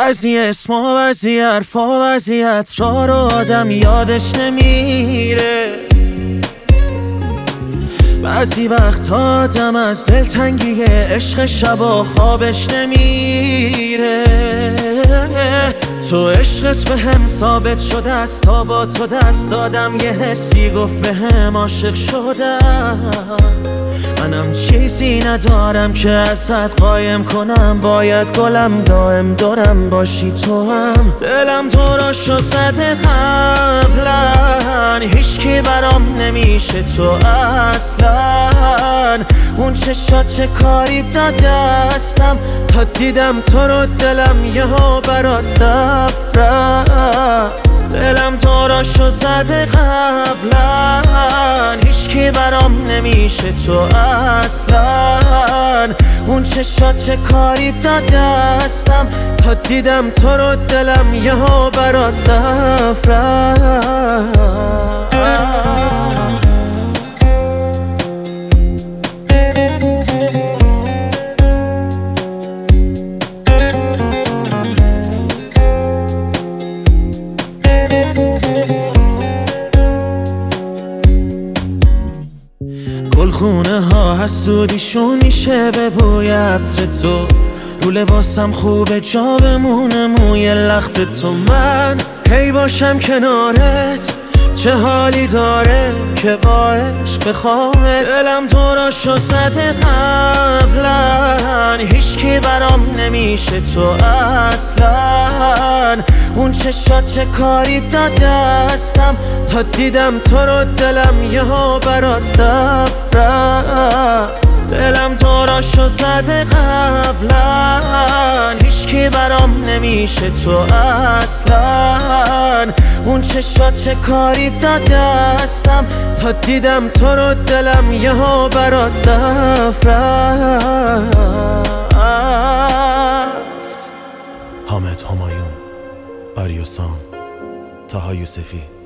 بعضی اسما بعضی حرفا بعضی عطرا رو آدم یادش نمیره. بعضی وقت آدم از دلتنگی عشق شبا خوابش نمیره. تو عشقت به هم ثابت شده است، تا با تو دست دادم یه حسی گفت به هم عاشق شدم. منم چیزی ندارم که ازت قایم کنم، باید گلم دائم دورم باشی تو هم. دلم تو را شو زده قبلا، هیچکی برام نمیشه تو اصلا. اون چشات چه کاری دادستم، تا دیدم تو رو دلم یهو برات صف رفت. دلم تو را شو زده قبلا، هیچکی برام نمیشه تو اصلا. اون چشات چه کاری دادستم، تا دیدم تو رو دلم یهو برات صف رفت. گلخونه ها حسودیشون میشه به بوی عطر تو، رو لباسم خوبه جا بمونه موی لخت تو. من هی باشم کنارت، چه حالی داره که با عشق بخوامت. دلم تو را شو زده قبلا، هیچکی برام نمیشه تو اصلا. اون چشات چه کاری دادستم، تا دیدم تو رو دلم یهو برات صف رفت. دلم تو را شو زده قبلا، هیچکی برام نمیشه تو اصلا. اون چشات چه کاری دادستم، تا دیدم تو رو دلم یهو برات صف رفت. حامد همایون، آریوسام، طاها یوسفی.